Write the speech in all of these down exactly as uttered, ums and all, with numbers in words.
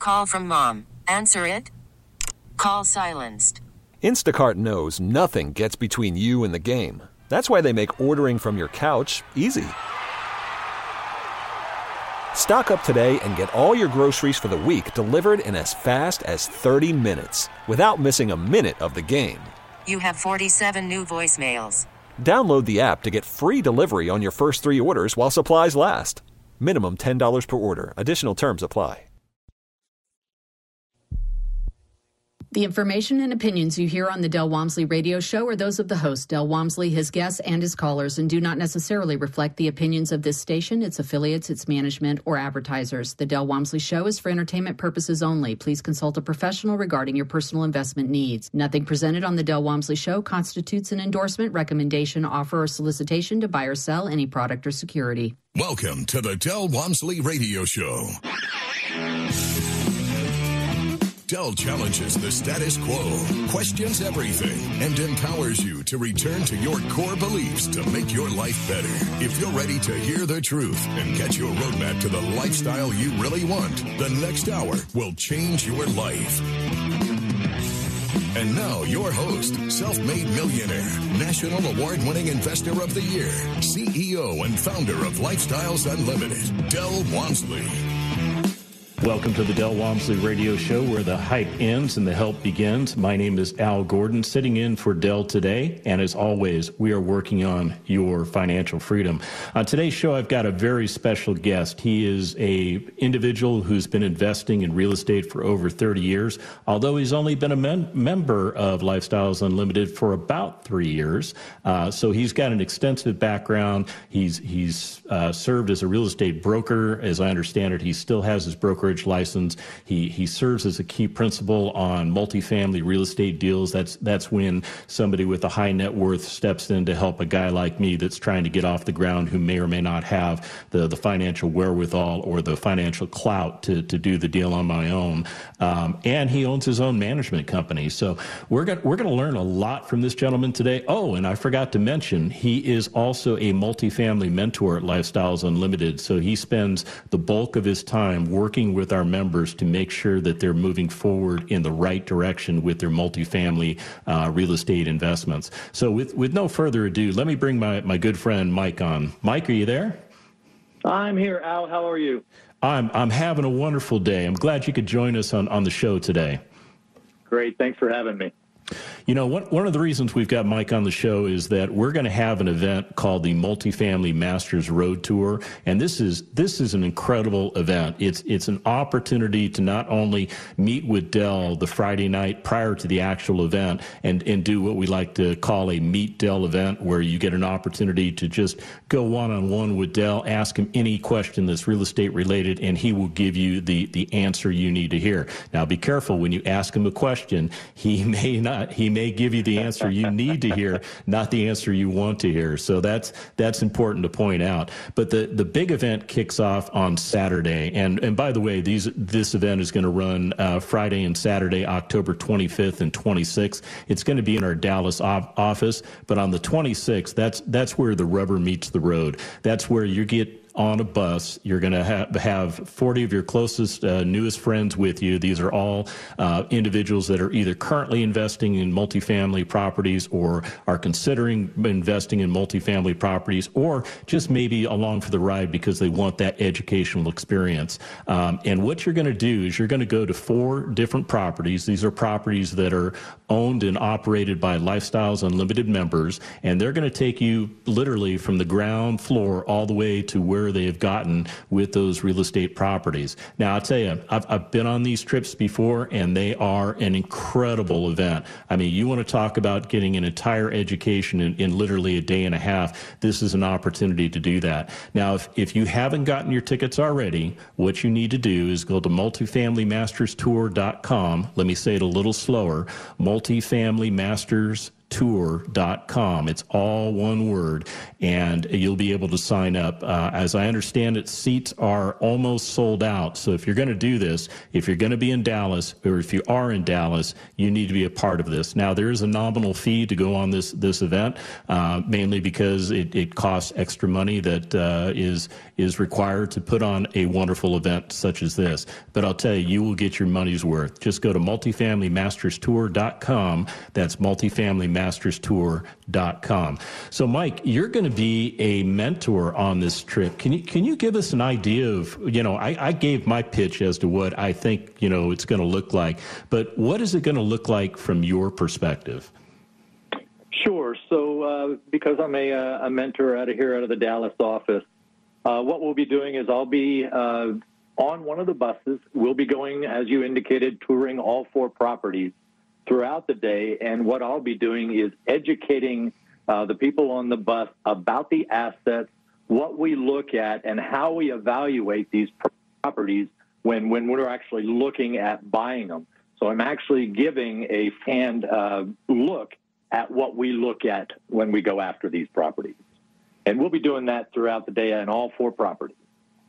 call from mom. Answer it. Call silenced. Instacart knows nothing gets between you and the game. That's why they make ordering from your couch easy. Stock up today and get all your groceries for the week delivered in as fast as thirty minutes without missing a minute of the game. You have forty-seven new voicemails. Download the app to get free delivery on your first three orders while supplies last. Minimum ten dollars per order. Additional terms apply. The information and opinions you hear on the Del Walmsley Radio Show are those of the host, Del Walmsley, his guests, and his callers, and do not necessarily reflect the opinions of this station, its affiliates, its management, or advertisers. The Del Walmsley Show is for entertainment purposes only. Please consult a professional regarding your personal investment needs. Nothing presented on the Del Walmsley Show constitutes an endorsement, recommendation, offer, or solicitation to buy or sell any product or security. Welcome to the Del Walmsley Radio Show. Del challenges the status quo, questions everything, and empowers you to return to your core beliefs to make your life better. If you're ready to hear the truth and get your roadmap to the lifestyle you really want, the next hour will change your life. And now, your host, self-made millionaire, national award-winning investor of the year, C E O and founder of Lifestyles Unlimited, Del Walmsley. Welcome to the Del Walmsley Radio Show, where the hype ends and the help begins. My name is Al Gordon, sitting in for Del today. And as always, we are working on your financial freedom. On today's show, I've got a very special guest. He is a individual who's been investing in real estate for over thirty years, although he's only been a mem- member of Lifestyles Unlimited for about three years. Uh, so he's got an extensive background. He's, he's uh, served as a real estate broker. As I understand it, he still has his brokerage license. He he serves as a key principal on multifamily real estate deals. That's that's when somebody with a high net worth steps in to help a guy like me that's trying to get off the ground, who may or may not have the, the financial wherewithal or the financial clout to, to do the deal on my own. Um, and he owns his own management company. So we're going we're going to learn a lot from this gentleman today. Oh, and I forgot to mention, he is also a multifamily mentor at Lifestyles Unlimited. So he spends the bulk of his time working with our members to make sure that they're moving forward in the right direction with their multifamily uh, real estate investments. So with, with no further ado, let me bring my, my good friend Mike on. Mike, are you there? I'm here, Al. How are you? I'm I'm having a wonderful day. I'm glad you could join us on, on the show today. Great. Thanks for having me. You know, one, one of the reasons we've got Mike on the show is that we're going to have an event called the Multifamily Masters Road Tour, and this is this is an incredible event. It's it's an opportunity to not only meet with Del the Friday night prior to the actual event and, and do what we like to call a Meet Del event, where you get an opportunity to just go one-on-one with Del, ask him any question that's real estate related, and he will give you the, the answer you need to hear. Now, be careful when you ask him a question. He may not He may give you the answer you need to hear, not the answer you want to hear. So that's that's important to point out. But the, the big event kicks off on Saturday. And and by the way, these this event is going to run uh, Friday and Saturday, October twenty-fifth and twenty-sixth. It's going to be in our Dallas op- office. But on the twenty-sixth, that's that's where the rubber meets the road. That's where you get on a bus. You're going to have, have forty of your closest, uh, newest friends with you. These are all uh, individuals that are either currently investing in multifamily properties or are considering investing in multifamily properties, or just maybe along for the ride because they want that educational experience. Um, and what you're going to do is you're going to go to four different properties. These are properties that are owned and operated by Lifestyles Unlimited members, and they're going to take you literally from the ground floor all the way to where they have gotten with those real estate properties. Now, I'll tell you, I've, I've been on these trips before, and they are an incredible event. I mean, you want to talk about getting an entire education in, in literally a day and a half. This is an opportunity to do that. Now, if, if you haven't gotten your tickets already, what you need to do is go to multifamily masters tour dot com. Let me say it a little slower, multifamily masters tour dot com. It's all one word, and you'll be able to sign up. Uh, as I understand it, seats are almost sold out. So if you're going to do this, if you're going to be in Dallas, or if you are in Dallas, you need to be a part of this. Now, there is a nominal fee to go on this this event, uh, mainly because it, it costs extra money that uh, is is required to put on a wonderful event such as this. But I'll tell you, you will get your money's worth. Just go to multifamily masters tour dot com. That's multifamily masters tour dot com. So, Mike, you're going to be a mentor on this trip. Can you can you give us an idea of, you know, I, I gave my pitch as to what I think, you know, it's going to look like, but what is it going to look like from your perspective? Sure. So uh, because I'm a, a mentor out of here, out of the Dallas office, uh, what we'll be doing is I'll be uh, on one of the buses. We'll be going, as you indicated, touring all four properties throughout the day. And what I'll be doing is educating uh, the people on the bus about the assets, what we look at, and how we evaluate these properties when, when we're actually looking at buying them. So I'm actually giving a hand uh, look at what we look at when we go after these properties. And we'll be doing that throughout the day on all four properties.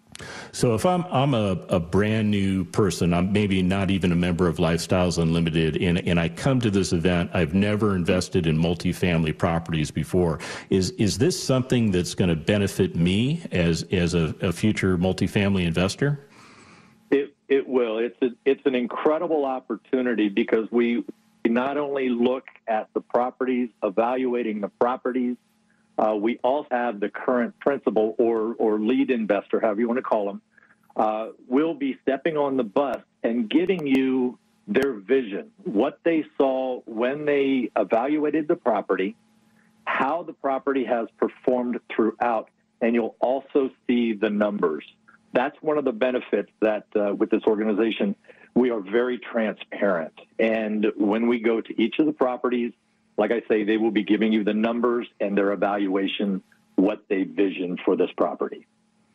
So if I'm I'm a, a brand new person, I'm maybe not even a member of Lifestyles Unlimited, and, and I come to this event, I've never invested in multifamily properties before. Is is this something that's going to benefit me as as a, a future multifamily investor? It it will. It's a, it's an incredible opportunity because we not only look at the properties, evaluating the properties, Uh, we also have the current principal or, or lead investor, however you want to call them, uh, will be stepping on the bus and giving you their vision, what they saw when they evaluated the property, how the property has performed throughout, and you'll also see the numbers. That's one of the benefits that uh, with this organization, we are very transparent. And when we go to each of the properties, like I say, they will be giving you the numbers and their evaluation, what they vision for this property.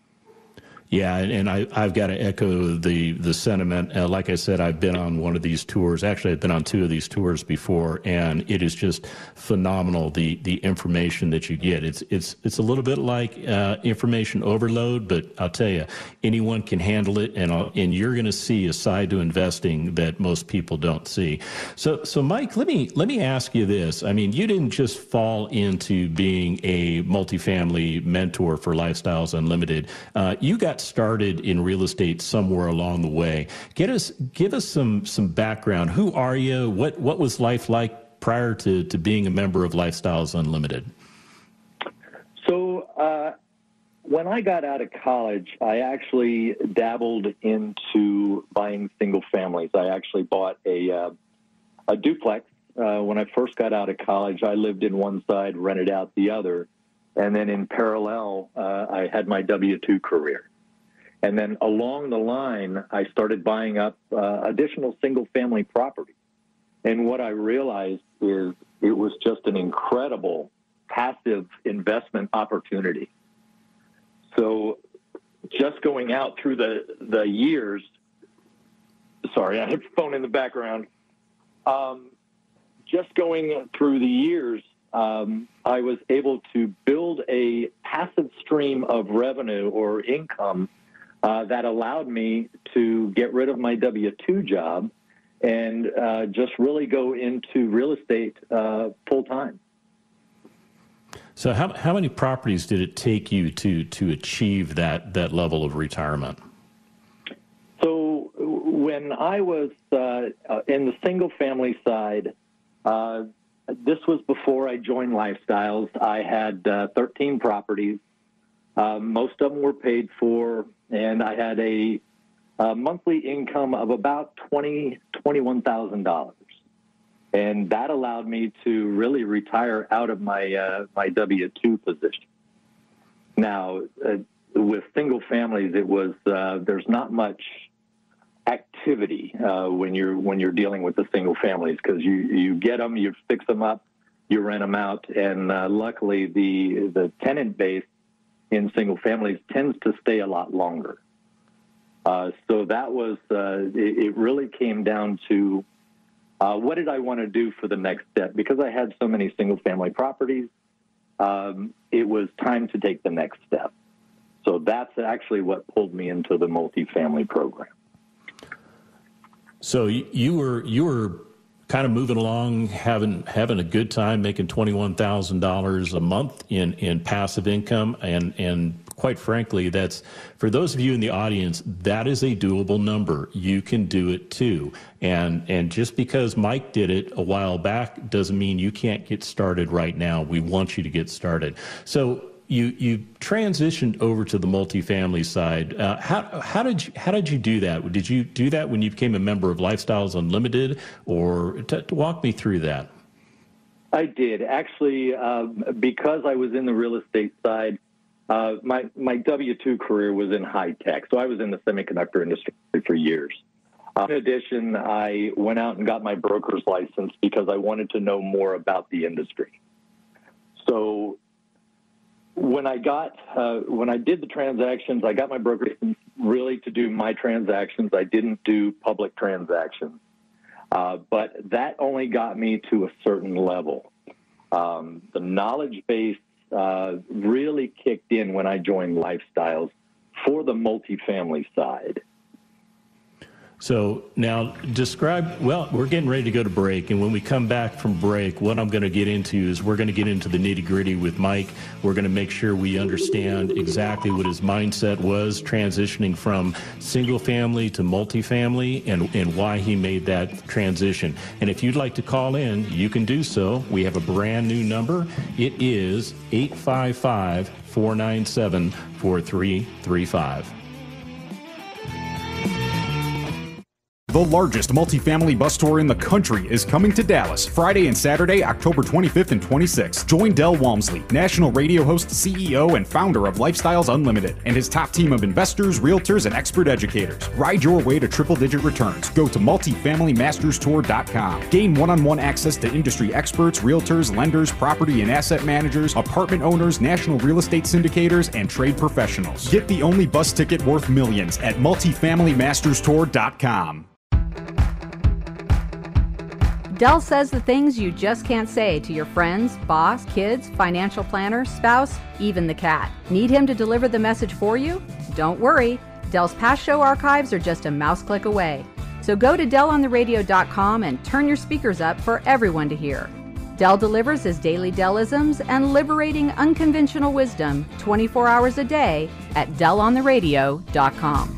Yeah, and I, I've got to echo the the sentiment. Uh, like I said, I've been on one of these tours. Actually, I've been on two of these tours before, and it is just phenomenal, the the information that you get. It's it's it's a little bit like uh, information overload, but I'll tell you, anyone can handle it, and I'll, and you're going to see a side to investing that most people don't see. So so Mike, let me let me ask you this. I mean, you didn't just fall into being a multifamily mentor for Lifestyles Unlimited. Uh, you got started in real estate somewhere along the way. Get us, give us some some background. Who are you? What what was life like prior to, to being a member of Lifestyles Unlimited? So uh, when I got out of college, I actually dabbled into buying single families. I actually bought a uh, a duplex. Uh, when I first got out of college, I lived in one side, rented out the other, and then in parallel, uh, I had my W two career. And then along the line, I started buying up uh, additional single-family property. And what I realized is it was just an incredible passive investment opportunity. So just going out through the, the years, sorry, I have a phone in the background. Um, just going through the years, um, I was able to build a passive stream of revenue or income Uh, that allowed me to get rid of my W two job and uh, just really go into real estate uh, full time. So how how many properties did it take you to to achieve that that level of retirement? So when I was uh, in the single family side, uh, this was before I joined Lifestyles. I had uh, thirteen properties. Uh, most of them were paid for, and I had a, a monthly income of about twenty, twenty-one thousand dollars, and that allowed me to really retire out of my uh, my W two position. Now, uh, with single families, it was uh, there's not much activity uh, when you're when you're dealing with the single families because you you get them, you fix them up, you rent them out, and uh, luckily the the tenant base in single families tends to stay a lot longer. Uh, so that was, uh, it, it really came down to uh, what did I want to do for the next step? Because I had so many single-family properties, um, it was time to take the next step. So that's actually what pulled me into the multifamily program. So you were you were kind of moving along, having having a good time, making twenty-one thousand dollars a month in, in passive income, and and quite frankly, that's, for those of you in the audience, that is a doable number. You can do it too. And and just because Mike did it a while back doesn't mean you can't get started right now. We want you to get started. So you you transitioned over to the multifamily side. Uh, how how did you how did you do that? Did you do that when you became a member of Lifestyles Unlimited, or t- t- walk me through that? I did actually, uh, because I was in the real estate side. Uh, my my W two career was in high tech, so I was in the semiconductor industry for years. Uh, in addition, I went out and got my broker's license because I wanted to know more about the industry. So when I got uh, when I did the transactions, I got my broker's license really to do my transactions. I didn't do public transactions, uh, but that only got me to a certain level. Um, the knowledge base Uh, really kicked in when I joined Lifestyles for the multifamily side. So now describe, well, we're getting ready to go to break. And when we come back from break, what I'm going to get into is we're going to get into the nitty gritty with Mike. We're going to make sure we understand exactly what his mindset was transitioning from single family to multifamily, and, and why he made that transition. And if you'd like to call in, you can do so. We have a brand new number. It is eight five five, four nine seven, four three three five. The largest multifamily bus tour in the country is coming to Dallas Friday and Saturday, October twenty-fifth and twenty-sixth. Join Del Walmsley, national radio host, C E O, and founder of Lifestyles Unlimited, and his top team of investors, realtors, and expert educators. Ride your way to triple-digit returns. Go to multifamily masters tour dot com. Gain one-on-one access to industry experts, realtors, lenders, property and asset managers, apartment owners, national real estate syndicators, and trade professionals. Get the only bus ticket worth millions at multifamily masters tour dot com. Del says the things you just can't say to your friends, boss, kids, financial planner, spouse, even the cat. Need him to deliver the message for you? Don't worry. Del's past show archives are just a mouse click away. So go to del on the radio dot com and turn your speakers up for everyone to hear. Del delivers his daily Delisms and liberating unconventional wisdom twenty-four hours a day at del on the radio dot com.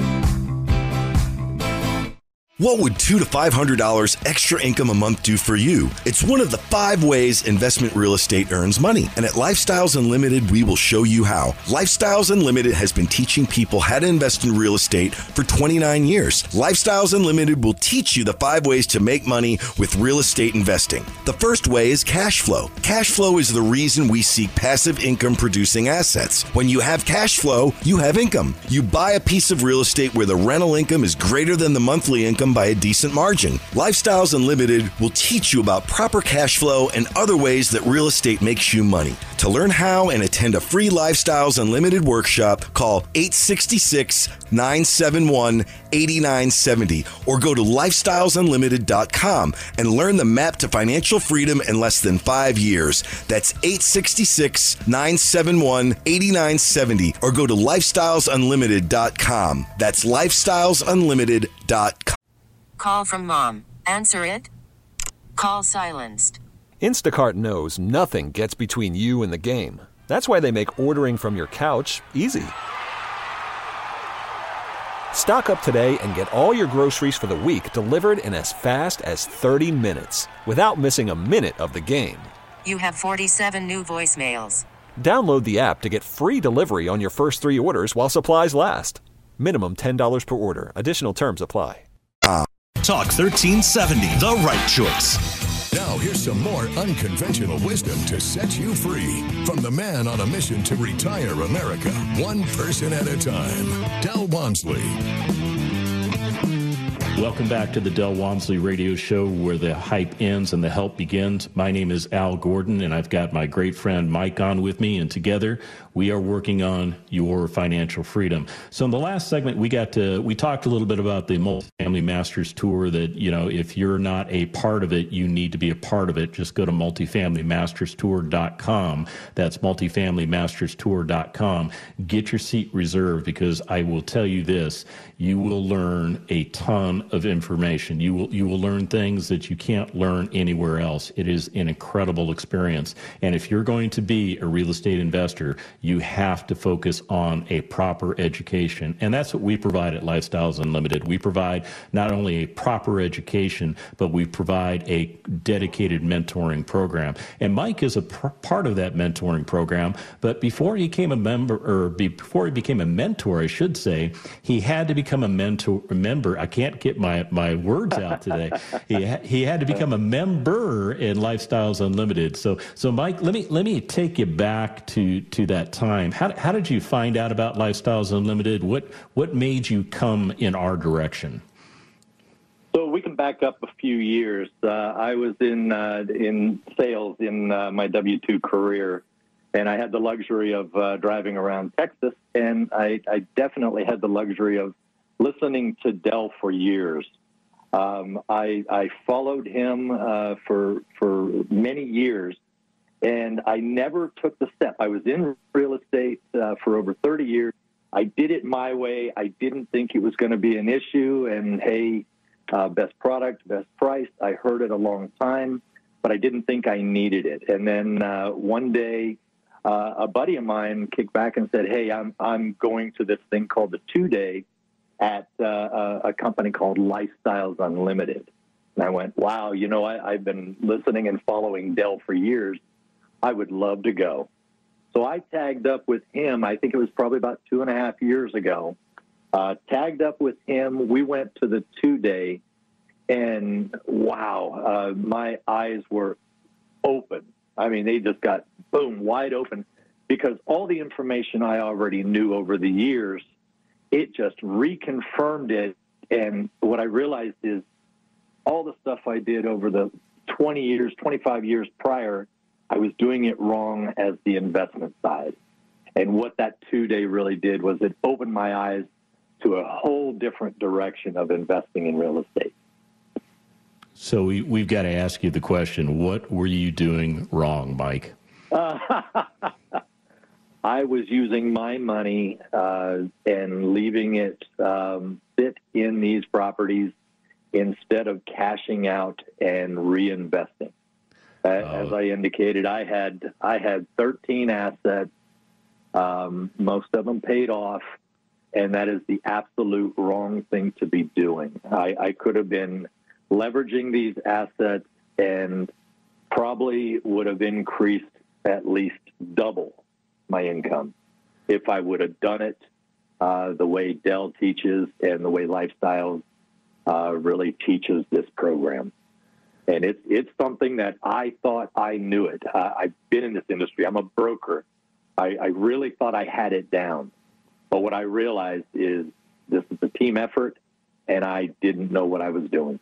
What would two hundred to five hundred dollars extra income a month do for you? It's one of the five ways investment real estate earns money. And at Lifestyles Unlimited, we will show you how. Lifestyles Unlimited has been teaching people how to invest in real estate for twenty-nine years. Lifestyles Unlimited will teach you the five ways to make money with real estate investing. The first way is cash flow. Cash flow is the reason we seek passive income producing assets. When you have cash flow, you have income. You buy a piece of real estate where the rental income is greater than the monthly income by a decent margin. Lifestyles Unlimited will teach you about proper cash flow and other ways that real estate makes you money. To learn how and attend a free Lifestyles Unlimited workshop, call eight six six, nine seven one, eight nine seven zero or go to lifestyles unlimited dot com and learn the map to financial freedom in less than five years. That's eight six six, nine seven one, eight nine seven zero or go to lifestyles unlimited dot com. That's lifestyles unlimited dot com. Call from mom. Answer it. Call silenced. Instacart knows nothing gets between you and the game. That's why they make ordering from your couch easy. Stock up today and get all your groceries for the week delivered in as fast as thirty minutes without missing a minute of the game. You have forty-seven new voicemails. Download the app to get free delivery on your first three orders while supplies last. Minimum ten dollars per order. Additional terms apply. Talk thirteen seventy, the right choice. Now here's some more unconventional wisdom to set you free from the man on a mission to retire America, one person at a time, Del Walmsley. Welcome back to the Del Walmsley Radio Show, where the hype ends and the help begins. My name is Al Gordon, and I've got my great friend Mike on with me, and together we are working on your financial freedom. So in the last segment, we got to we talked a little bit about the Multifamily Masters Tour. That, you know, if you're not a part of it, you need to be a part of it. Just go to multifamily masters tour dot com. That's multifamily masters tour dot com. Get your seat reserved, because I will tell you this: you will learn a ton of information. You will you will learn things that you can't learn anywhere else. It is an incredible experience. And if you're going to be a real estate investor, you have to focus on a proper education. And that's what we provide at Lifestyles Unlimited. We provide not only a proper education, but we provide a dedicated mentoring program. And Mike is a pr- part of that mentoring program. But before he became a member, or before he became a mentor, I should say, he had to become a mentor a member. I can't get my, my words out today. he ha- he had to become a member in Lifestyles Unlimited. So so Mike, let me let me take you back to to that time. How how did you find out about Lifestyles Unlimited? What what made you come in our direction? So we can back up a few years. Uh, I was in uh, in sales in uh, my W two career, and I had the luxury of uh, driving around Texas, and I, I definitely had the luxury of listening to Del for years. Um, I, I followed him uh, for for many years, and I never took the step. I was in real estate uh, for over thirty years. I did it my way. I didn't think it was going to be an issue, and hey, uh, best product, best price. I heard it a long time, but I didn't think I needed it. And then uh, one day, uh, a buddy of mine kicked back and said, hey, I'm I'm going to this thing called the two-day at uh, a, a company called Lifestyles Unlimited. And I went, wow, you know, I, I've been listening and following Del for years. I would love to go. So I tagged up with him. I think it was probably about two and a half years ago. Uh, tagged up with him. We went to the two-day, and wow, uh, my eyes were open. I mean, they just got, boom, wide open, because all the information I already knew over the years, it just reconfirmed it. And what I realized is all the stuff I did over the twenty years, twenty-five years prior, I was doing it wrong as the investment side. And what that two-day really did was it opened my eyes to a whole different direction of investing in real estate. So we, we've got to ask you the question, what were you doing wrong, Mike? Uh, I was using my money uh, and leaving it um, sit in these properties instead of cashing out and reinvesting. Uh, oh. As I indicated, I had I had thirteen assets. Um, most of them paid off, and that is the absolute wrong thing to be doing. I, I could have been leveraging these assets and probably would have increased at least double my income if I would have done it uh, the way Del teaches and the way Lifestyles uh, really teaches this program. And it's it's something that I thought I knew it. Uh, I've been in this industry. I'm a broker. I, I really thought I had it down. But what I realized is this is a team effort, and I didn't know what I was doing.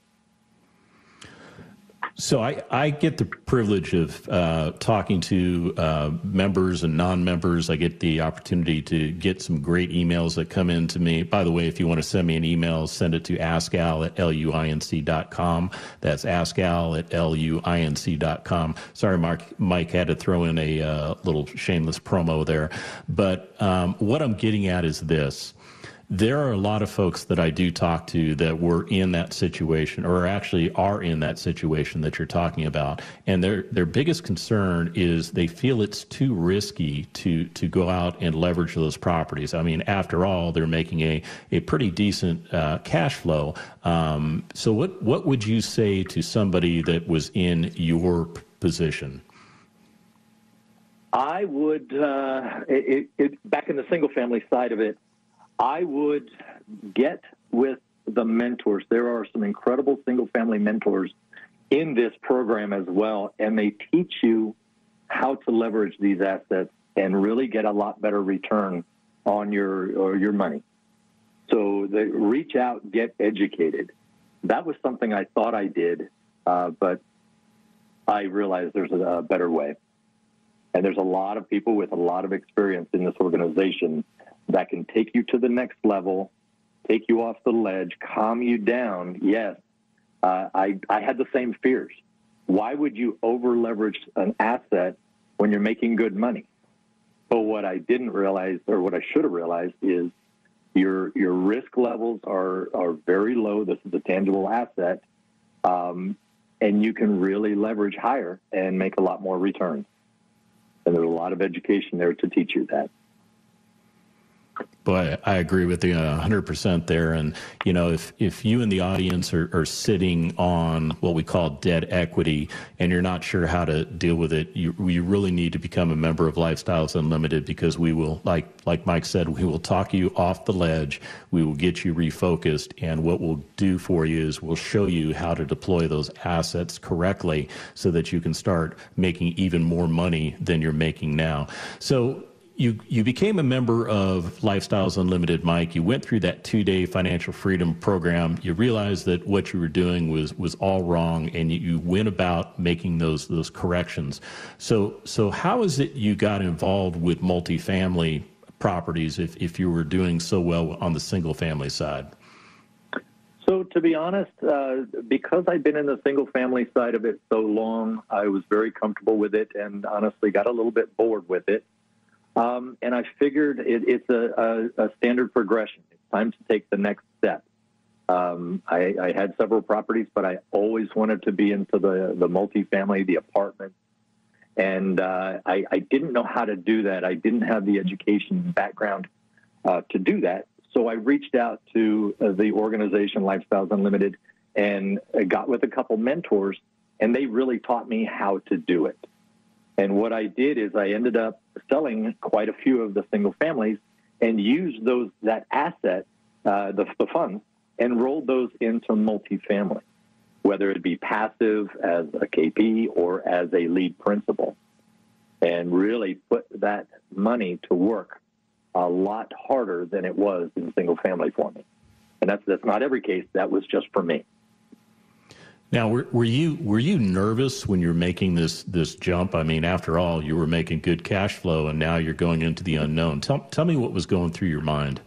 So I, I get the privilege of uh, talking to uh, members and non-members. I get the opportunity to get some great emails that come in to me. By the way, if you want to send me an email, send it to askal at luinc dot com. That's askal at luinc dot com. Sorry, Mark, Mike had to throw in a uh, little shameless promo there. But um, what I'm getting at is this. There are a lot of folks that I do talk to that were in that situation, or actually are in that situation that you're talking about. And their their biggest concern is they feel it's too risky to to go out and leverage those properties. I mean, after all, they're making a, a pretty decent uh, cash flow. Um, so what, what would you say to somebody that was in your position? I would, uh, it, it, back in the single-family side of it, I would get with the mentors. There are some incredible single-family mentors in this program as well, and they teach you how to leverage these assets and really get a lot better return on your or your money. So they reach out, get educated. that was something I thought I did, uh, but I realized there's a, a better way. And there's a lot of people with a lot of experience in this organization that can take you to the next level, take you off the ledge, calm you down. Yes, uh, I, I had the same fears. Why would you over leverage an asset when you're making good money? But what I didn't realize, or what I should have realized, is your your risk levels are, are very low. This is a tangible asset, um, and you can really leverage higher and make a lot more returns. And there's a lot of education there to teach you that. Boy, I agree with you one hundred percent there. And, you know, if, if you in the audience are, are sitting on what we call debt equity and you're not sure how to deal with it, you, you really need to become a member of Lifestyles Unlimited, because we will, like like Mike said, we will talk you off the ledge. We will get you refocused. And what we'll do for you is we'll show you how to deploy those assets correctly so that you can start making even more money than you're making now. So You you became a member of Lifestyles Unlimited, Mike. You went through that two-day financial freedom program. You realized that what you were doing was was all wrong, and you, you went about making those those corrections. So so how is it you got involved with multifamily properties if, if you were doing so well on the single-family side? So to be honest, uh, because I've been in the single-family side of it so long, I was very comfortable with it and honestly got a little bit bored with it. Um, and I figured it, it's a, a, a standard progression. It's time to take the next step. Um, I, I had several properties, but I always wanted to be into the, the multifamily, the apartments. And uh, I, I didn't know how to do that. I didn't have the education background uh, to do that. So I reached out to uh, the organization Lifestyles Unlimited and I got with a couple mentors, and they really taught me how to do it. And what I did is I ended up selling quite a few of the single families and used those that asset, uh, the, the funds, and rolled those into multifamily, whether it be passive as a K P or as a lead principal, and really put that money to work a lot harder than it was in single family for me. And that's that's not every case. That was just for me. Now, were, were you were you nervous when you're making this this jump? I mean, after all, you were making good cash flow, and now you're going into the unknown. Tell tell me what was going through your mind.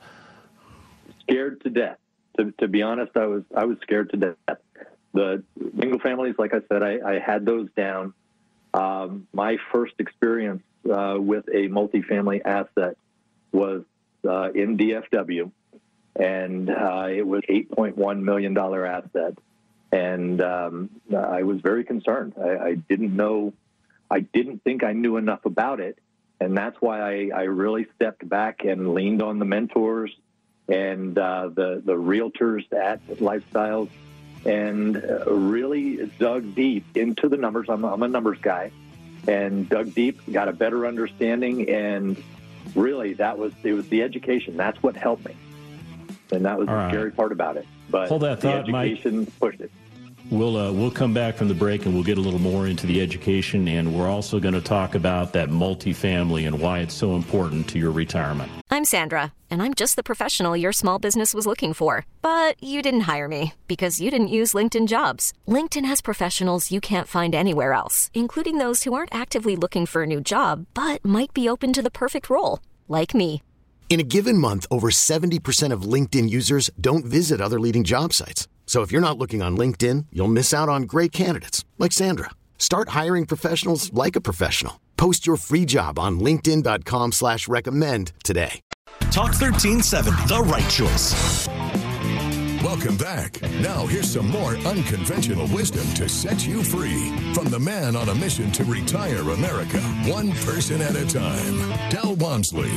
Scared to death. To to be honest, I was I was scared to death. The single families, like I said, I, I had those down. Um, my first experience uh, with a multifamily asset was uh, in D F W, and uh, it was eight point one million dollars asset. And um, I was very concerned. I, I didn't know, I didn't think I knew enough about it. And that's why I, I really stepped back and leaned on the mentors and uh, the, the realtors at Lifestyles and uh, really dug deep into the numbers. I'm, I'm a numbers guy, and dug deep, got a better understanding. And really, that was, it was the education. That's what helped me. And that was All the right. scary part about it. But Hold that thought, the education Mike. pushed it. We'll uh, we'll come back from the break and we'll get a little more into the education, and we're also going to talk about that multifamily and why it's so important to your retirement. I'm Sandra, and I'm just the professional your small business was looking for. But you didn't hire me because you didn't use LinkedIn Jobs. LinkedIn has professionals you can't find anywhere else, including those who aren't actively looking for a new job, but might be open to the perfect role, like me. In a given month, over seventy percent of LinkedIn users don't visit other leading job sites. So if you're not looking on LinkedIn, you'll miss out on great candidates like Sandra. Start hiring professionals like a professional. Post your free job on linkedin dot com slash recommend today. Talk thirteen seventy, the right choice. Welcome back. Now here's some more unconventional wisdom to set you free from the man on a mission to retire America, one person at a time, Del Walmsley.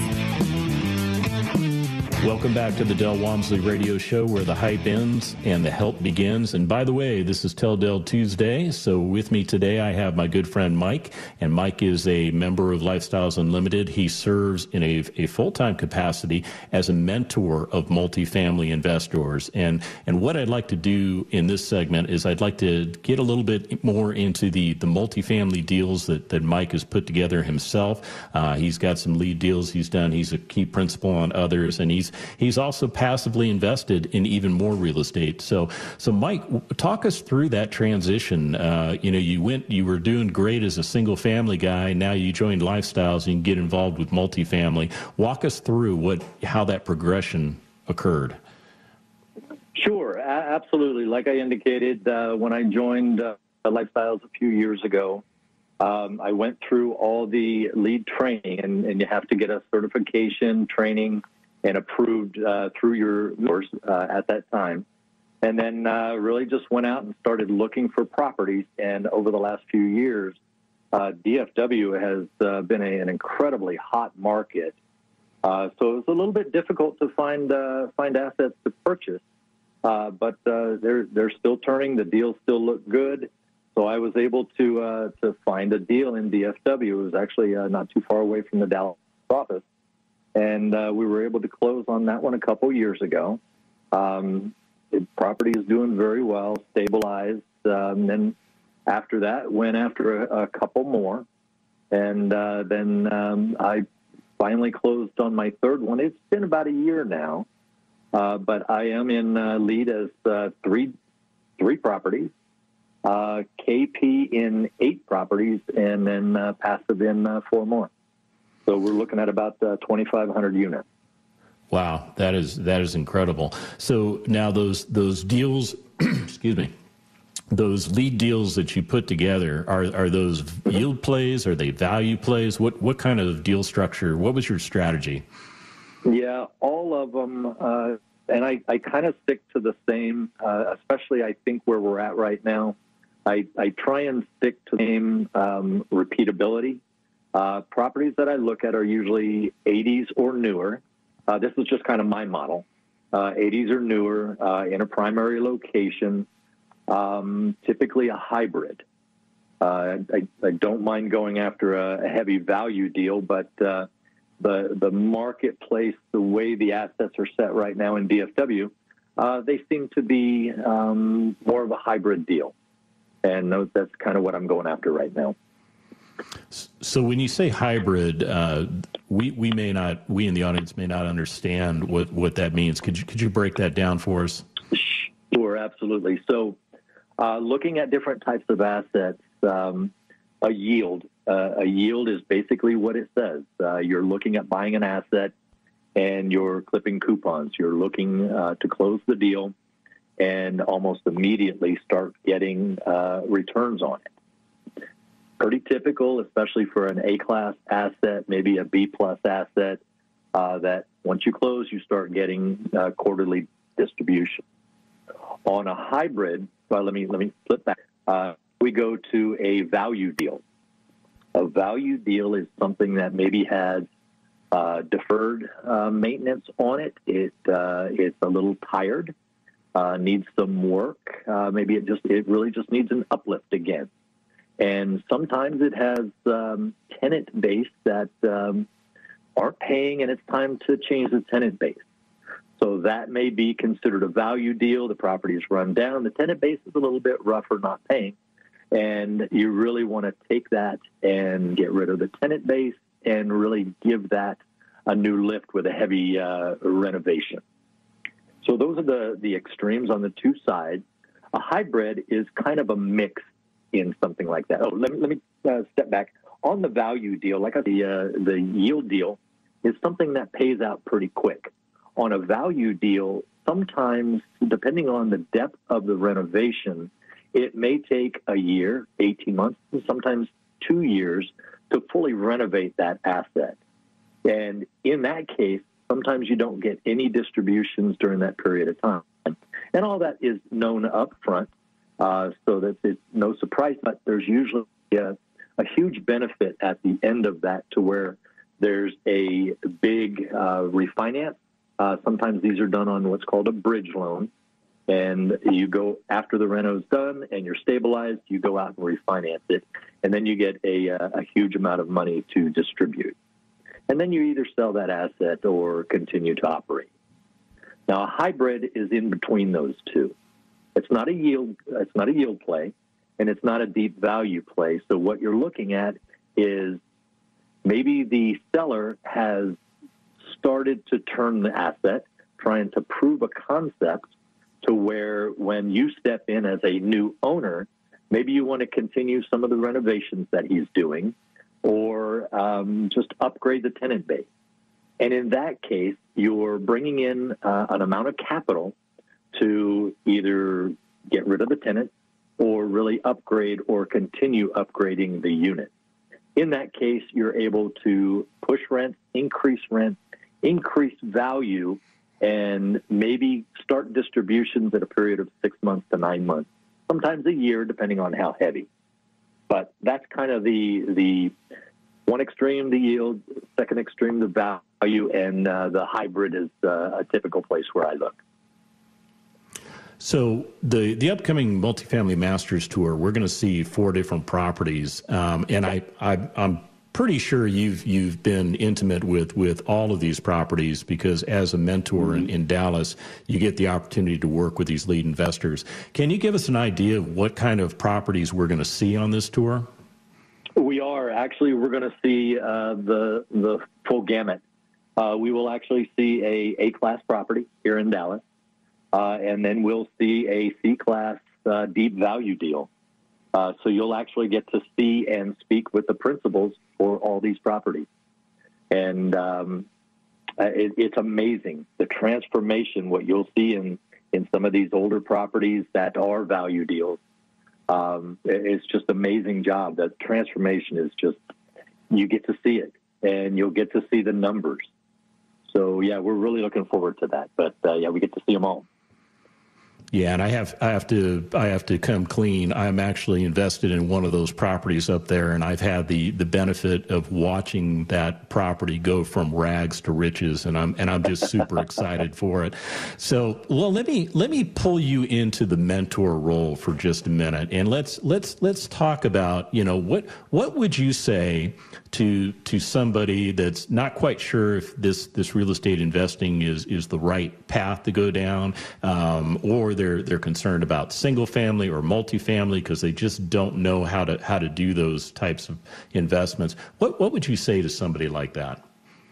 Welcome back to the Del Walmsley Radio Show, where the hype ends and the help begins. And by the way, this is Tell Del Tuesday. So with me today, I have my good friend Mike. And Mike is a member of Lifestyles Unlimited. He serves in a, a full-time capacity as a mentor of multifamily investors. And and what I'd like to do in this segment is I'd like to get a little bit more into the, the multifamily deals that, that Mike has put together himself. Uh, he's got some lead deals he's done. He's a key principal on others. And he's he's also passively invested in even more real estate. So, so Mike, talk us through that transition. Uh, you know, you went, you were doing great as a single family guy. Now you joined Lifestyles and you get involved with multifamily. Walk us through what, how that progression occurred. Sure, a- absolutely. Like I indicated, uh, when I joined uh, Lifestyles a few years ago, um, I went through all the lead training, and, and you have to get a certification, training, and approved uh, through your course uh, at that time. And then uh, really just went out and started looking for properties. And over the last few years, uh, D F W has uh, been a, an incredibly hot market. Uh, so it was a little bit difficult to find uh, find assets to purchase. Uh, but uh, they're they're still turning. The deals still look good. So I was able to uh, to find a deal in D F W. It was actually uh, not too far away from the Dallas office, and uh, we were able to close on that one a couple years ago. Um, the property is doing very well, stabilized. Um, then after that, went after a, a couple more, and uh, then um, I finally closed on my third one. It's been about a year now. Uh, but I am in uh, lead as uh, three three properties, uh, K P in eight properties, and then uh, passive in uh, four more. So we're looking at about uh, twenty-five hundred units. Wow, that is that is incredible. So now those those deals, excuse me, those lead deals that you put together, are are those yield plays? Are they value plays? What what kind of deal structure? What was your strategy? Yeah, all of them, uh, and I, I kind of stick to the same, uh, especially I think where we're at right now. I, I try and stick to the same um, repeatability. Uh, properties that I look at are usually eighties or newer. Uh, this is just kind of my model. Uh, eighties or newer uh, in a primary location, um, typically a hybrid. Uh, I, I don't mind going after a, a heavy value deal, but uh, the the marketplace, the way the assets are set right now in D F W, uh, they seem to be um, more of a hybrid deal. And that's kind of what I'm going after right now. So when you say hybrid, uh, we we may not, we in the audience may not understand what, what that means. Could you could you break that down for us? Sure, absolutely. So uh, looking at different types of assets, um, a yield. Uh, a yield is basically what it says. Uh, you're looking at buying an asset and you're clipping coupons. You're looking uh, to close the deal and almost immediately start getting uh, returns on it. Pretty typical, especially for an A-class asset, maybe a B-plus asset, uh, that once you close, you start getting uh, quarterly distribution. On a hybrid, well, let me let me flip back. Uh, we go to a value deal. A value deal is something that maybe has uh, deferred uh, maintenance on it. It uh, it's a little tired, uh, needs some work. Uh, maybe it just it really just needs an uplift again. And sometimes it has um, tenant base that um, aren't paying, and it's time to change the tenant base. So that may be considered a value deal. The property is run down. The tenant base is a little bit rough or not paying. And you really want to take that and get rid of the tenant base and really give that a new lift with a heavy uh, renovation. So those are the, the extremes on the two sides. A hybrid is kind of a mix in something like that. Oh, let me, let me uh, step back. On the value deal, like the, uh, the yield deal, is something that pays out pretty quick. On a value deal, sometimes, depending on the depth of the renovation, it may take a year, eighteen months, and sometimes two years to fully renovate that asset. And in that case, sometimes you don't get any distributions during that period of time. And all that is known up front, uh, so that it's no surprise, but there's usually a, a huge benefit at the end of that to where there's a big uh, refinance. Uh, sometimes these are done on what's called a bridge loan. And you go, after the reno's done and you're stabilized, you go out and refinance it. And then you get a, a huge amount of money to distribute. And then you either sell that asset or continue to operate. Now, a hybrid is in between those two. It's not a yield, it's not a yield play, and it's not a deep value play. So what you're looking at is maybe the seller has started to turn the asset, trying to prove a concept to where when you step in as a new owner, maybe you want to continue some of the renovations that he's doing or um, just upgrade the tenant base. And in that case, you're bringing in uh, an amount of capital to either get rid of the tenant or really upgrade or continue upgrading the unit. In that case, you're able to push rent, increase rent, increase value, and maybe start distributions at a period of six months to nine months, sometimes a year, depending on how heavy. But that's kind of the the one extreme, the yield, second extreme, the value, and uh, the hybrid is uh, a typical place where I look. So the the upcoming Multifamily Masters Tour, we're going to see four different properties, um, and I, I I'm pretty sure you've you've been intimate with with all of these properties because as a mentor mm-hmm. in, in Dallas, you get the opportunity to work with these lead investors. Can you give us an idea of what kind of properties we're going to see on this tour? We are actually we're going to see uh, the the full gamut. Uh, we will actually see a A-class property here in Dallas. Uh, and then we'll see a C-class uh, deep value deal. Uh, so you'll actually get to see and speak with the principals for all these properties. And um, it, it's amazing, the transformation, what you'll see in, in some of these older properties that are value deals. Um, it's just an amazing job. That transformation is just, you get to see it, and you'll get to see the numbers. So, yeah, we're really looking forward to that. But, uh, yeah, we get to see them all. Yeah, and I have I have to I have to come clean. I'm actually invested in one of those properties up there, and I've had the, the benefit of watching that property go from rags to riches, and I'm and I'm just super excited for it. So, well, let me let me pull you into the mentor role for just a minute, and let's let's let's talk about, you know, what what would you say to to somebody that's not quite sure if this this real estate investing is is the right path to go down, um, or they're they're concerned about single family or multifamily because they just don't know how to how to do those types of investments. What what would you say to somebody like that?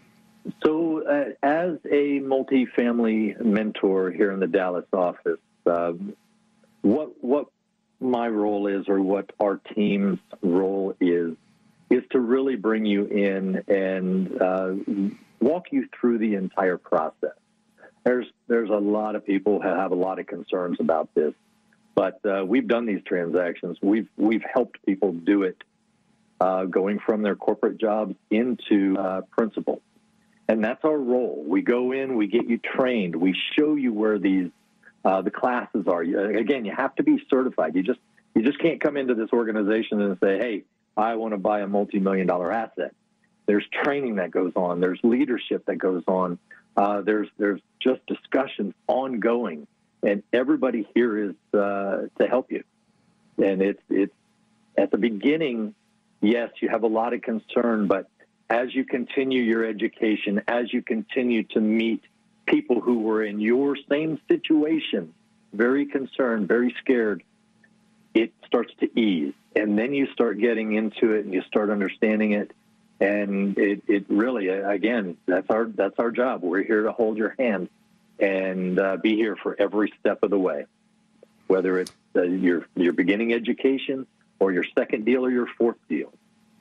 So, uh, as a multifamily mentor here in the Dallas office, uh, what what my role is, or what our team's role is, is to really bring you in and uh, walk you through the entire process. There's there's a lot of people who have a lot of concerns about this, but uh, we've done these transactions. We've we've helped people do it, uh, going from their corporate jobs into uh, principal, and that's our role. We go in, we get you trained, we show you where these uh, the classes are. Again, you have to be certified. You just you just can't come into this organization and say, "Hey, I want to buy a multi-million dollar asset." There's training that goes on. There's leadership that goes on. Uh, there's there's just discussions ongoing, and everybody here is uh, to help you. And it's it's at the beginning, yes, you have a lot of concern, but as you continue your education, as you continue to meet people who were in your same situation, very concerned, very scared, it starts to ease. And then you start getting into it and you start understanding it. And it, it really, again, that's our that's our job. We're here to hold your hand and uh, be here for every step of the way, whether it's uh, your your beginning education or your second deal or your fourth deal.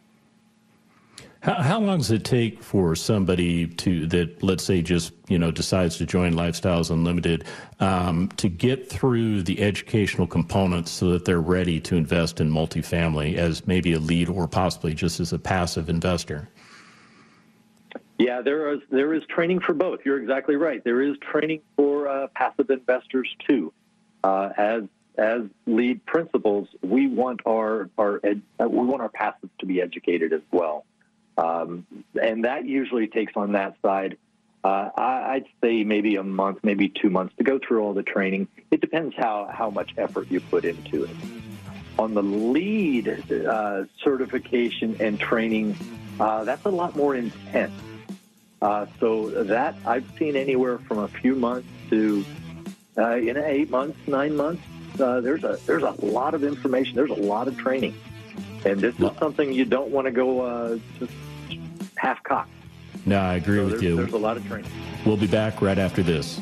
How, how long does it take for somebody to that, let's say, just you know decides to join Lifestyles Unlimited um, to get through the educational components so that they're ready to invest in multifamily as maybe a lead or possibly just as a passive investor? Yeah, there is there is training for both. You're exactly right. There is training for uh, passive investors too. Uh, as as lead principals, we want our our ed, we want our passives to be educated as well. Um, and that usually takes on that side, uh, I, I'd say maybe a month, maybe two months to go through all the training. It depends how, how much effort you put into it. On the lead uh, certification and training, uh, that's a lot more intense. Uh, so that I've seen anywhere from a few months to uh, you know, eight months, nine months. Uh, there's a there's a lot of information. There's a lot of training. And this is something you don't want to go uh, just half-cocked. No, I agree so with there's, you. There's a lot of training. We'll be back right after this.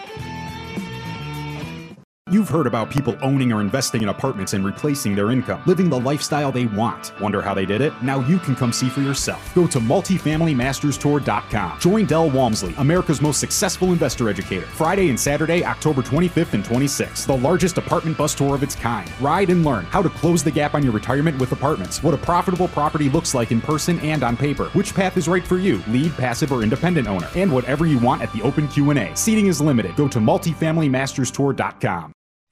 You've heard about people owning or investing in apartments and replacing their income, living the lifestyle they want. Wonder how they did it? Now you can come see for yourself. Go to multifamily masters tour dot com. Join Del Walmsley, America's most successful investor educator. Friday and Saturday, October twenty-fifth and twenty-sixth. The largest apartment bus tour of its kind. Ride and learn how to close the gap on your retirement with apartments, what a profitable property looks like in person and on paper, which path is right for you, lead, passive, or independent owner, and whatever you want at the open Q and A. Seating is limited. Go to multifamily masters tour dot com.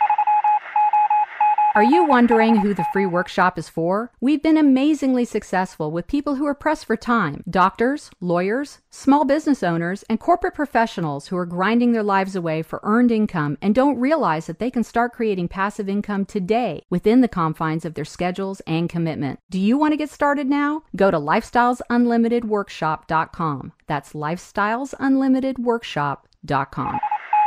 Are you wondering who the free workshop is for? We've been amazingly successful with people who are pressed for time. Doctors, lawyers, small business owners, and corporate professionals who are grinding their lives away for earned income and don't realize that they can start creating passive income today within the confines of their schedules and commitment. Do you want to get started now? Go to lifestyles unlimited workshop dot com. That's lifestyles unlimited workshop dot com.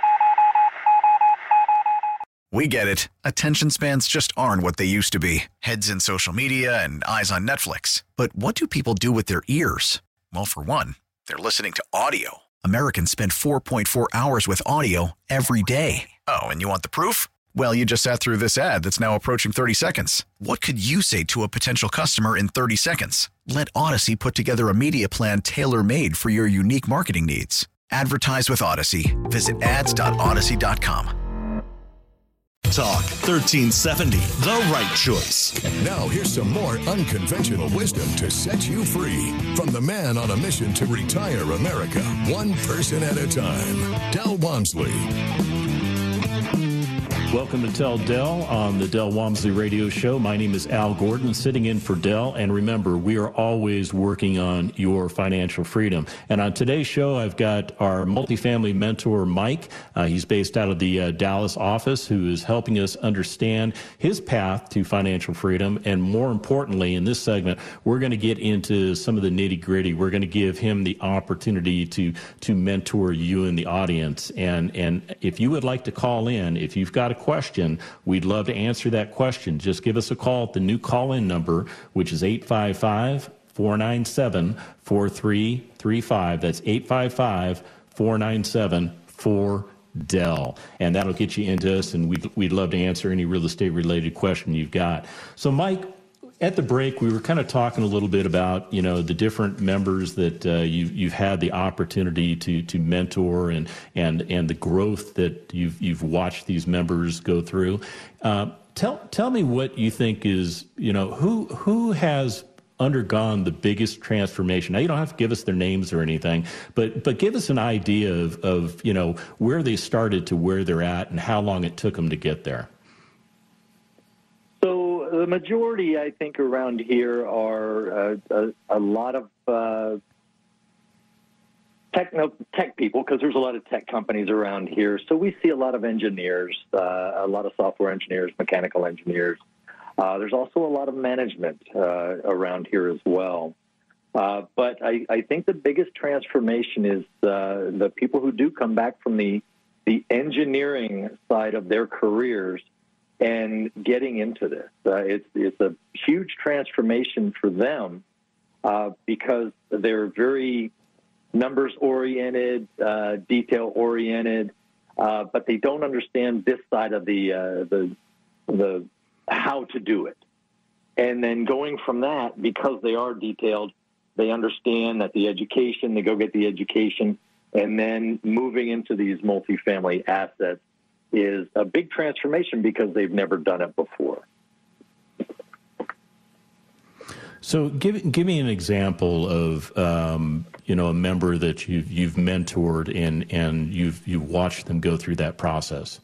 We get it. Attention spans just aren't what they used to be. Heads in social media and eyes on Netflix. But what do people do with their ears? Well, for one, they're listening to audio. Americans spend four point four hours with audio every day. Oh, and you want the proof? Well, you just sat through this ad that's now approaching thirty seconds. What could you say to a potential customer in thirty seconds? Let Odyssey put together a media plan tailor-made for your unique marketing needs. Advertise with Odyssey. Visit ads dot odyssey dot com. Talk thirteen seventy, the right choice. Now here's some more unconventional wisdom to set you free from the man on a mission to retire America, one person at a time, Del Walmsley. Welcome to Tell Del on the Del Walmsley Radio Show. My name is Al Gordon, sitting in for Del. And remember, we are always working on your financial freedom. And on today's show, I've got our multifamily mentor, Mike. Uh, he's based out of the uh, Dallas office, who is helping us understand his path to financial freedom. And more importantly, in this segment, we're going to get into some of the nitty gritty. We're going to give him the opportunity to to mentor you in the audience. And, and if you would like to call in, if you've got a question, we'd love to answer that question. Just give us a call at the new call-in number, which is eight five five, four nine seven, four three three five. That's eight five five, four nine seven, four Del. And that'll get you into us, and we'd, we'd love to answer any real estate-related question you've got. So, Mike, at the break, we were kind of talking a little bit about, you know, the different members that uh, you've you've had the opportunity to to mentor, and and and the growth that you've you've watched these members go through. Uh, tell tell me what you think is, you know, who who has undergone the biggest transformation. Now, you don't have to give us their names or anything, but but give us an idea of of you know where they started to where they're at and how long it took them to get there. The majority, I think, around here are uh, a, a lot of uh, techno, tech people, because there's a lot of tech companies around here. So we see a lot of engineers, uh, a lot of software engineers, mechanical engineers. Uh, there's also a lot of management uh, around here as well. Uh, but I, I think the biggest transformation is uh, the people who do come back from the, the engineering side of their careers and getting into this. Uh, it's, it's a huge transformation for them uh, because they're very numbers-oriented, uh, detail-oriented, uh, but they don't understand this side of the, uh, the, the how to do it. And then going from that, because they are detailed, they understand that the education, they go get the education, and then moving into these multifamily assets is a big transformation because they've never done it before. So give give me an example of um, you know a member that you've you've mentored and and you've you've watched them go through that process.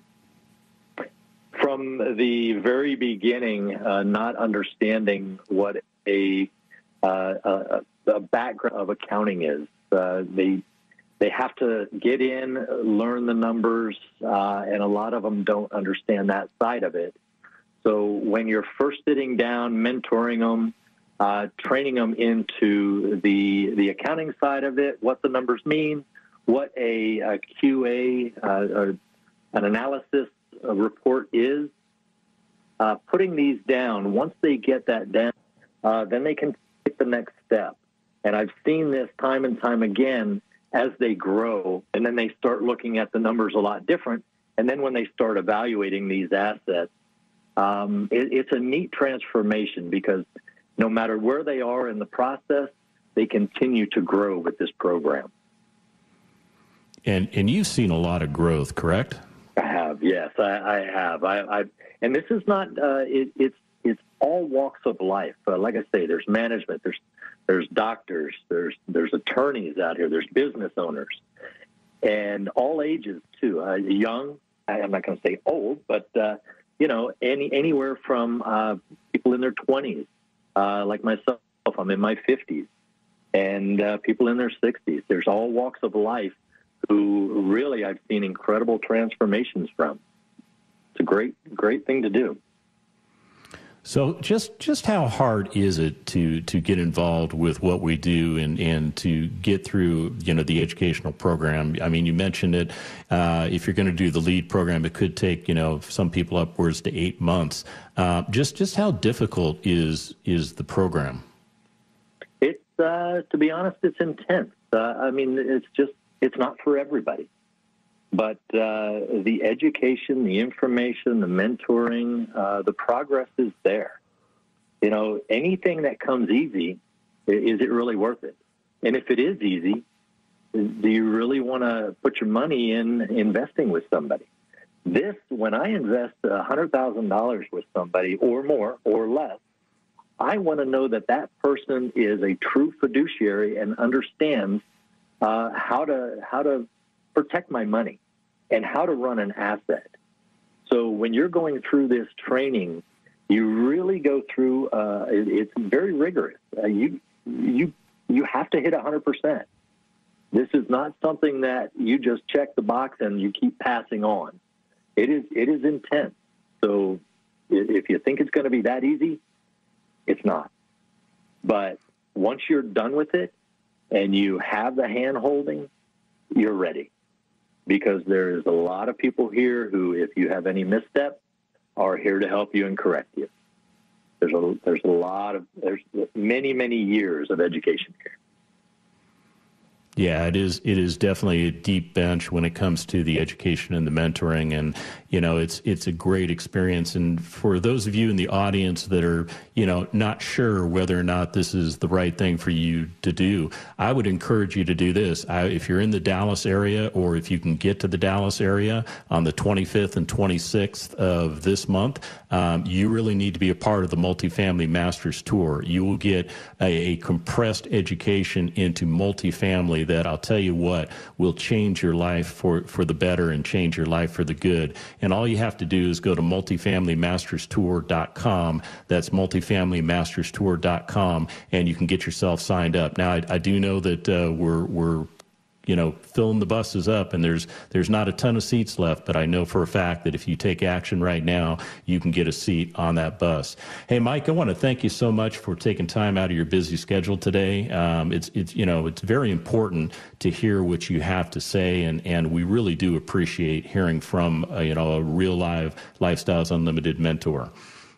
From the very beginning, uh, not understanding what a, uh, a a background of accounting is, uh, they. They have to get in, learn the numbers, uh, and a lot of them don't understand that side of it. So when you're first sitting down, mentoring them, uh, training them into the the accounting side of it, what the numbers mean, what a, a Q A, uh, or an analysis report is, uh, putting these down, once they get that down, uh, then they can take the next step. And I've seen this time and time again as they grow, and then they start looking at the numbers a lot different. And then when they start evaluating these assets, um, it, it's a neat transformation because no matter where they are in the process, they continue to grow with this program. And and you've seen a lot of growth, correct? I have, yes, I, I have. I, I and this is not uh, it, it's it's all walks of life. Uh, like I say, there's management, there's there's doctors, there's there's attorneys out here, there's business owners, and all ages too. Uh, young, I'm not going to say old, but uh, you know, any anywhere from uh, people in their twenties, uh, like myself. I'm in my fifties, and uh, people in their sixties. There's all walks of life who really I've seen incredible transformations from. It's a great, great thing to do. So just just how hard is it to to get involved with what we do and, and to get through, you know, the educational program? I mean, you mentioned it. Uh, if you're going to do the LEAD program, it could take, you know, some people upwards to eight months. Uh, just just how difficult is is the program? It's, uh, to be honest, it's intense. Uh, I mean, it's just, it's not for everybody. But uh, the education, the information, the mentoring, uh, the progress is there. You know, anything that comes easy, is it really worth it? And if it is easy, do you really want to put your money in investing with somebody? This, when I invest one hundred thousand dollars with somebody or more or less, I want to know that that person is a true fiduciary and understands uh, how to how to protect my money and how to run an asset. So when you're going through this training, you really go through. Uh, it, it's very rigorous. Uh, you you you have to hit one hundred percent. This is not something that you just check the box and you keep passing on. It is it is intense. So if you think it's going to be that easy, it's not. But once you're done with it and you have the hand holding, you're ready. Because there is a lot of people here who, if you have any misstep, are here to help you and correct you. There's a there's a lot of there's many, many years of education here. Yeah, it is. It is definitely a deep bench when it comes to the education and the mentoring, and you know, it's it's a great experience. And for those of you in the audience that are, you know, not sure whether or not this is the right thing for you to do, I would encourage you to do this. I, if you're in the Dallas area, or if you can get to the Dallas area on the twenty-fifth and twenty-sixth of this month, um, you really need to be a part of the Multifamily Masters Tour. You will get a, a compressed education into multifamily that I'll tell you what will change your life for, for the better and change your life for the good. And all you have to do is go to multifamily masters tour dot com. That's multifamily masters tour dot com, and you can get yourself signed up. Now, I, I do know that uh, we're we're you know, filling the buses up, and there's there's not a ton of seats left, but I know for a fact that if you take action right now, you can get a seat on that bus. Hey, Mike, I want to thank you so much for taking time out of your busy schedule today. Um, it's it's you know it's very important to hear what you have to say, and and we really do appreciate hearing from uh, you know a real live Lifestyles Unlimited mentor.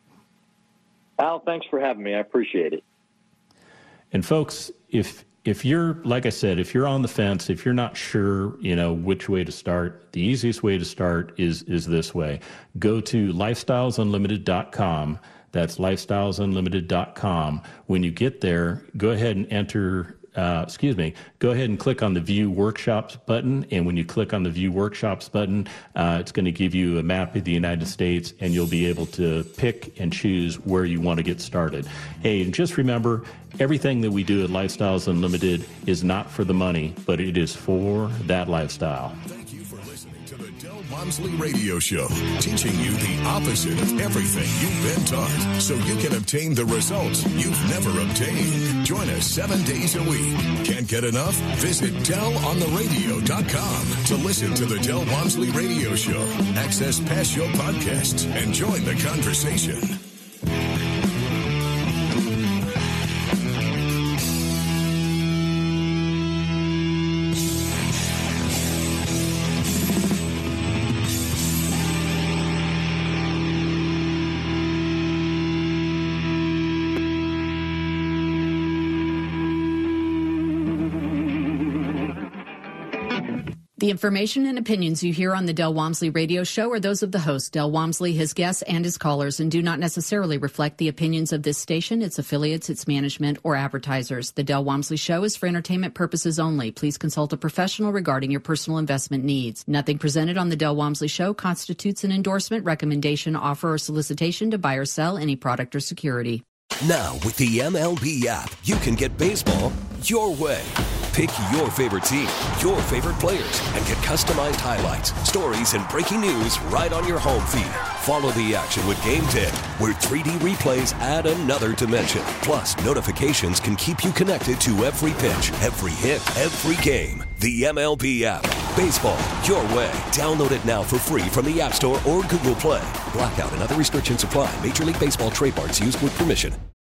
Al, thanks for having me. I appreciate it. And folks, if If you're, like I said, if you're on the fence, if you're not sure, you know, which way to start, the easiest way to start is is this way. Go to lifestyles unlimited dot com. That's lifestyles unlimited dot com. When you get there, go ahead and enter, uh, excuse me, go ahead and click on the View Workshops button. And when you click on the View Workshops button, uh, it's going to give you a map of the United States, and you'll be able to pick and choose where you want to get started. Hey, and just remember, everything that we do at Lifestyles Unlimited is not for the money, but it is for that lifestyle. Thank you for listening to the Del Walmsley Radio Show, teaching you the opposite of everything you've been taught, so you can obtain the results you've never obtained. Join us seven days a week. Can't get enough? Visit del on the radio dot com to listen to the Del Walmsley Radio Show, access past show podcasts, and join the conversation. The information and opinions you hear on the Del Walmsley radio show are those of the host, Del Walmsley, his guests, and his callers, and do not necessarily reflect the opinions of this station, its affiliates, its management, or advertisers. The Del Walmsley show is for entertainment purposes only. Please consult a professional regarding your personal investment needs. Nothing presented on the Del Walmsley show constitutes an endorsement, recommendation, offer, or solicitation to buy or sell any product or security. Now, with the M L B app, you can get baseball your way. Pick your favorite team, your favorite players, and get customized highlights, stories, and breaking news right on your home feed. Follow the action with Game Day, where three D replays add another dimension. Plus, notifications can keep you connected to every pitch, every hit, every game. The M L B app. Baseball your way. Download it now for free from the App Store or Google Play. Blackout and other restrictions apply. Major League Baseball trademarks used with permission.